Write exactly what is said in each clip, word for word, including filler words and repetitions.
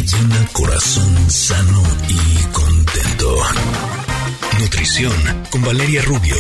llena, corazón sano y contento. Nutrición con Valeria Rubio.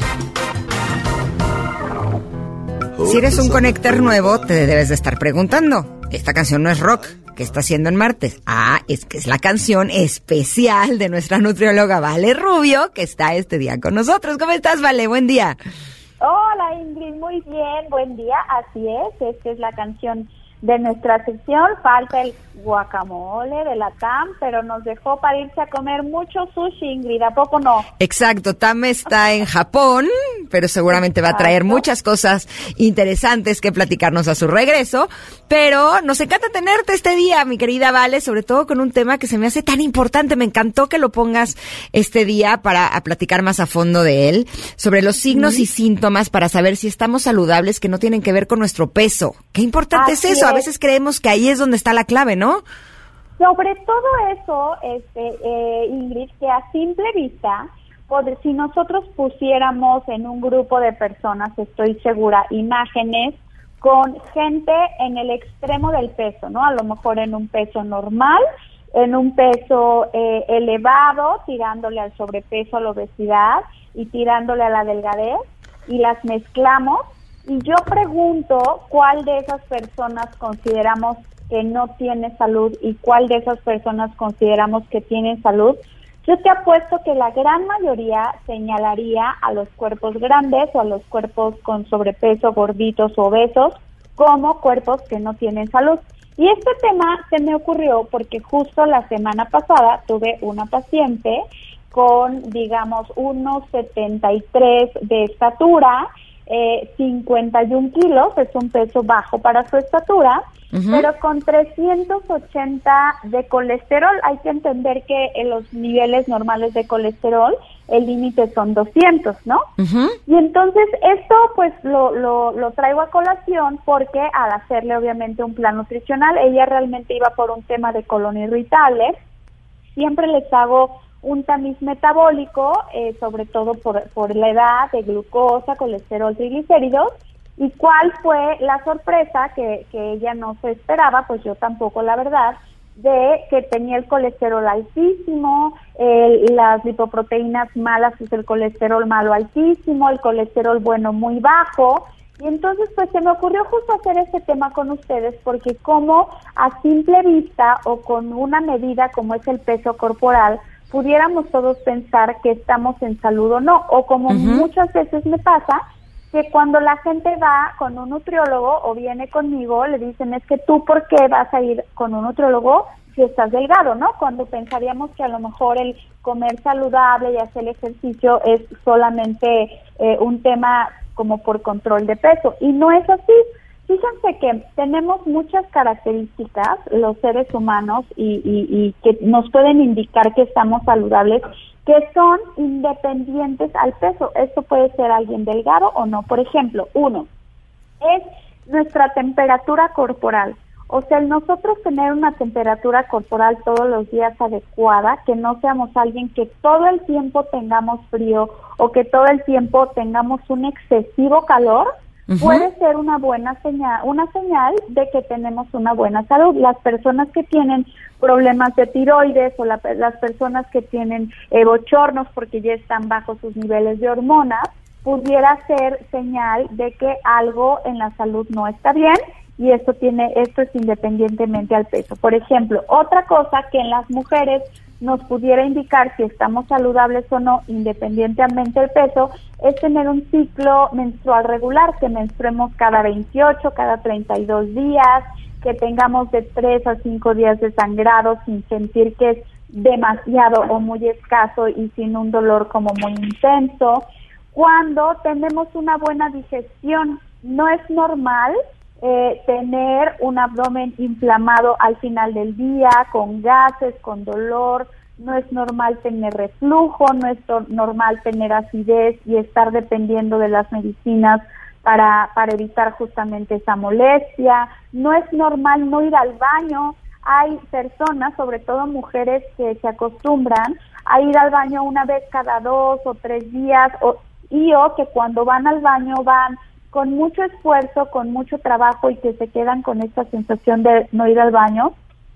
Si eres un conector nuevo, te debes de estar preguntando, esta canción no es rock, ¿qué está haciendo en martes? Ah, es que es la canción especial de nuestra nutrióloga Vale Rubio, que está este día con nosotros. ¿Cómo estás, Vale? Buen día. Hola, Ingrid, muy bien, buen día, así es, esta es la canción de nuestra sección. Falta el guacamole de la Tam, pero nos dejó para irse a comer mucho sushi, Ingrid, ¿a poco no? Exacto, Tam está en Japón, pero seguramente va a traer muchas cosas interesantes que platicarnos a su regreso, pero nos encanta tenerte este día, mi querida Vale, sobre todo con un tema que se me hace tan importante. Me encantó que lo pongas este día para a platicar más a fondo de él, sobre los signos mm. y síntomas para saber si estamos saludables que no tienen que ver con nuestro peso. Qué importante Así es eso, es. A veces creemos que ahí es donde está la clave, ¿no? Sobre todo eso, este, eh, Ingrid, que a simple vista, poder, si nosotros pusiéramos en un grupo de personas, estoy segura, imágenes con gente en el extremo del peso, ¿no? A lo mejor en un peso normal, en un peso eh, elevado, tirándole al sobrepeso, a la obesidad y tirándole a la delgadez, y las mezclamos. Y yo pregunto cuál de esas personas consideramos que no tiene salud y cuál de esas personas consideramos que tienen salud. Yo te apuesto que la gran mayoría señalaría a los cuerpos grandes o a los cuerpos con sobrepeso, gorditos o obesos, como cuerpos que no tienen salud. Y este tema se me ocurrió porque justo la semana pasada tuve una paciente con, digamos, uno setenta y tres de estatura, eh, cincuenta y un kilos, es un peso bajo para su estatura, uh-huh. pero con trescientos ochenta de colesterol. Hay que entender que en los niveles normales de colesterol el límite son doscientos, ¿no? Uh-huh. Y entonces esto pues lo, lo, lo traigo a colación porque al hacerle obviamente un plan nutricional, ella realmente iba por un tema de colon irritable. Siempre les hago un tamiz metabólico, eh, sobre todo por, por la edad, de glucosa, colesterol, triglicéridos. ¿Y cuál fue la sorpresa que, que ella no se esperaba? Pues yo tampoco, la verdad, de que tenía el colesterol altísimo, eh, las lipoproteínas malas, pues el colesterol malo altísimo, el colesterol bueno muy bajo. Y entonces pues se me ocurrió justo hacer este tema con ustedes, porque como a simple vista o con una medida como es el peso corporal, pudiéramos todos pensar que estamos en salud o no, o como uh-huh. muchas veces me pasa, que cuando la gente va con un nutriólogo o viene conmigo, le dicen, es que tú, ¿por qué vas a ir con un nutriólogo si estás delgado, no? Cuando pensaríamos que a lo mejor el comer saludable y hacer el ejercicio es solamente eh, un tema como por control de peso, y no es así. Fíjense que tenemos muchas características, los seres humanos, y, y, y que nos pueden indicar que estamos saludables, que son independientes al peso. Esto puede ser alguien delgado o no. Por ejemplo, uno, es nuestra temperatura corporal. O sea, el nosotros tener una temperatura corporal todos los días adecuada, que no seamos alguien que todo el tiempo tengamos frío o que todo el tiempo tengamos un excesivo calor, uh-huh. puede ser una buena señal, una señal de que tenemos una buena salud. Las personas que tienen problemas de tiroides o la, las personas que tienen eh, bochornos porque ya están bajo sus niveles de hormonas, pudiera ser señal de que algo en la salud no está bien, y esto tiene, esto es independientemente al peso. Por ejemplo, otra cosa que en las mujeres nos pudiera indicar si estamos saludables o no, independientemente del peso, es tener un ciclo menstrual regular, que menstruemos cada veintiocho, cada treinta y dos días, que tengamos de tres a cinco días de sangrado sin sentir que es demasiado o muy escaso y sin un dolor como muy intenso. Cuando tenemos una buena digestión, no es normal Eh, tener un abdomen inflamado al final del día, con gases, con dolor. No es normal tener reflujo, no es normal tener acidez y estar dependiendo de las medicinas para, para evitar justamente esa molestia. No es normal no ir al baño. Hay personas, sobre todo mujeres, que se acostumbran a ir al baño una vez cada dos o tres días, o, y o que cuando van al baño van con mucho esfuerzo, con mucho trabajo, y que se quedan con esta sensación de no ir al baño.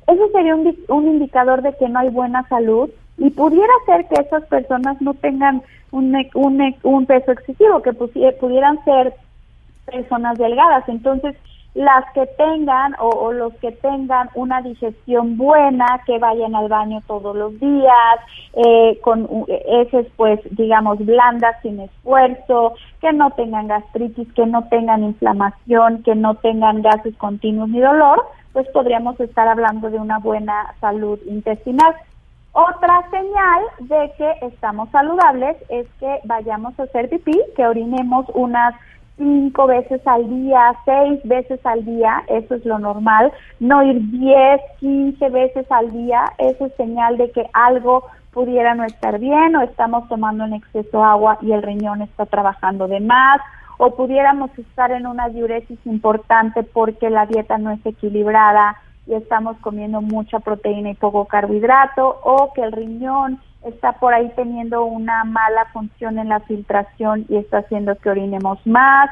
eso sería un, un indicador de que no hay buena salud y pudiera ser que esas personas no tengan un, un, un peso excesivo, que pudieran ser personas delgadas. Entonces, las que tengan o, o los que tengan una digestión buena, que vayan al baño todos los días, eh, con heces, pues, digamos, blandas, sin esfuerzo, que no tengan gastritis, que no tengan inflamación, que no tengan gases continuos ni dolor, pues podríamos estar hablando de una buena salud intestinal. Otra señal de que estamos saludables es que vayamos a hacer pipí, que orinemos unas cinco veces al día, seis veces al día, eso es lo normal, no ir diez, quince veces al día, eso es señal de que algo pudiera no estar bien, o estamos tomando en exceso agua y el riñón está trabajando de más, o pudiéramos estar en una diuresis importante porque la dieta no es equilibrada y estamos comiendo mucha proteína y poco carbohidrato, o que el riñón está por ahí teniendo una mala función en la filtración y está haciendo que orinemos más.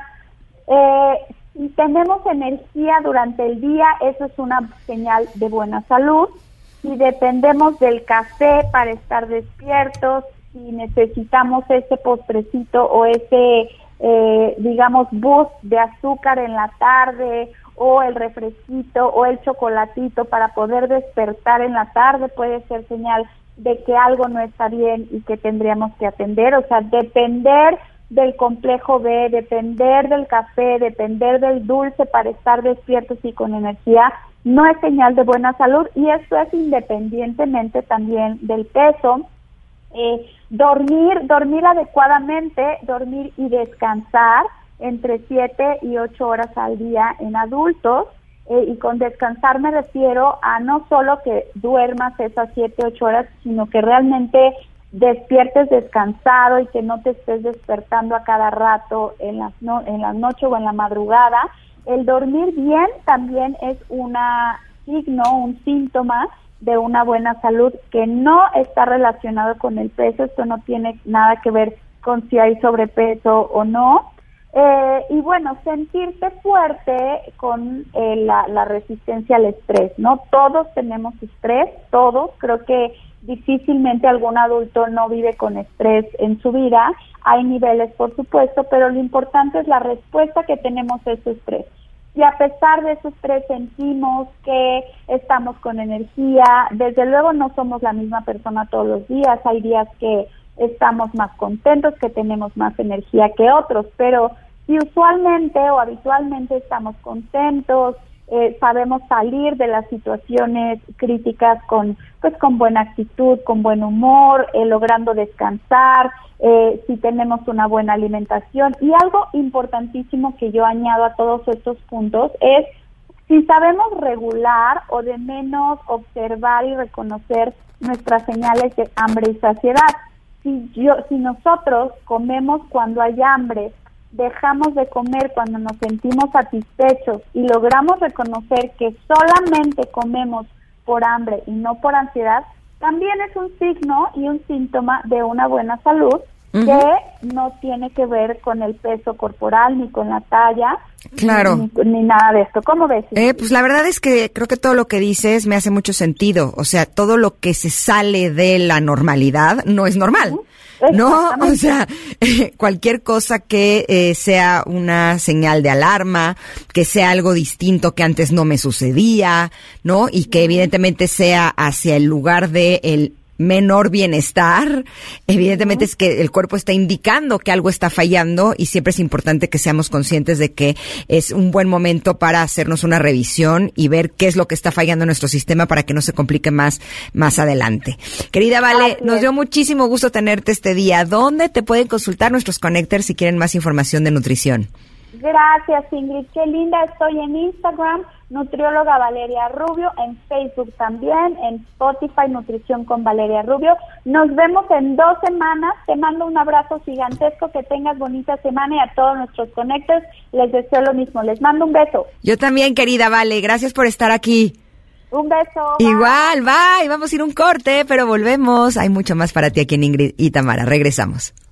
Eh, si tenemos energía durante el día, eso es una señal de buena salud. Si dependemos del café para estar despiertos, si necesitamos ese postrecito o ese, eh, digamos, boost de azúcar en la tarde, o el refresquito o el chocolatito para poder despertar en la tarde, puede ser señal de que algo no está bien y que tendríamos que atender. O sea, depender del complejo B, depender del café, depender del dulce para estar despiertos y con energía, no es señal de buena salud, y esto es independientemente también del peso. Eh, dormir, dormir adecuadamente, dormir y descansar entre siete y ocho horas al día en adultos, eh, y con descansar me refiero a no solo que duermas esas siete, ocho horas, sino que realmente despiertes descansado y que no te estés despertando a cada rato en la, no, en la noche o en la madrugada. El dormir bien también es una signo, un síntoma de una buena salud que no está relacionado con el peso. Esto no tiene nada que ver con si hay sobrepeso o no. Eh, y bueno, sentirte fuerte con eh, la, la resistencia al estrés, ¿no? Todos tenemos estrés, todos. Creo que difícilmente algún adulto no vive con estrés en su vida. Hay niveles, por supuesto, pero lo importante es la respuesta que tenemos a ese estrés. Y a pesar de ese estrés sentimos que estamos con energía. Desde luego no somos la misma persona todos los días. Hay días que estamos más contentos, que tenemos más energía que otros, pero si usualmente o habitualmente estamos contentos, eh, sabemos salir de las situaciones críticas con, pues, con buena actitud, con buen humor, eh, logrando descansar, eh, si tenemos una buena alimentación. Y algo importantísimo que yo añado a todos estos puntos es si sabemos regular o de menos observar y reconocer nuestras señales de hambre y saciedad. Si yo, si nosotros comemos cuando hay hambre, dejamos de comer cuando nos sentimos satisfechos y logramos reconocer que solamente comemos por hambre y no por ansiedad, también es un signo y un síntoma de una buena salud, uh-huh, que no tiene que ver con el peso corporal ni con la talla. Claro. Ni, ni nada de esto. ¿Cómo ves? Eh, pues la verdad es que creo que todo lo que dices me hace mucho sentido. O sea, todo lo que se sale de la normalidad no es normal. Uh-huh. No, o sea, eh, cualquier cosa que eh, sea una señal de alarma, que sea algo distinto que antes no me sucedía, ¿no? Y que evidentemente sea hacia el lugar de el menor bienestar, evidentemente es que el cuerpo está indicando que algo está fallando, y siempre es importante que seamos conscientes de que es un buen momento para hacernos una revisión y ver qué es lo que está fallando en nuestro sistema para que no se complique más más adelante. Querida Vale, nos dio muchísimo gusto tenerte este día. ¿Dónde te pueden consultar nuestros connectors si quieren más información de nutrición? Gracias, Ingrid. Qué linda. Estoy en Instagram, Nutrióloga Valeria Rubio, en Facebook también, en Spotify, Nutrición con Valeria Rubio. Nos vemos en dos semanas. Te mando un abrazo gigantesco, que tengas bonita semana, y a todos nuestros connectors les deseo lo mismo. Les mando un beso. Yo también, querida Vale. Gracias por estar aquí. Un beso. Bye. Igual, bye. Vamos a ir un corte, pero volvemos. Hay mucho más para ti aquí en Ingrid y Tamara. Regresamos.